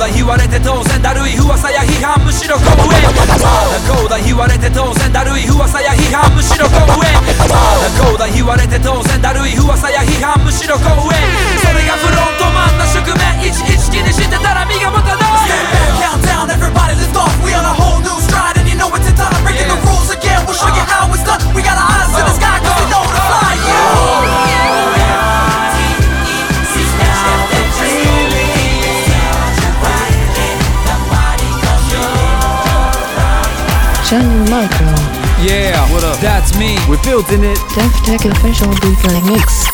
だ言われて当然だるい噂や批判むしろ公演ああだこうだ言われて当然だるい噂や批判むしろ公演ああだこうだ言われて当然だるい噂や批判むしろ公演それがフロントマンな宿命いちいち気にしてたら身が持たない Countdown, everybody lift off. We on a whole new stride, and you know it's in time. Breaking the rules again. We'll show you how it's done. We got our eyes to the sky, cause we know to fly. Shannon Micro. Yeah, what up? That's me. We're building it. Def Tech Official Bootleg Mix.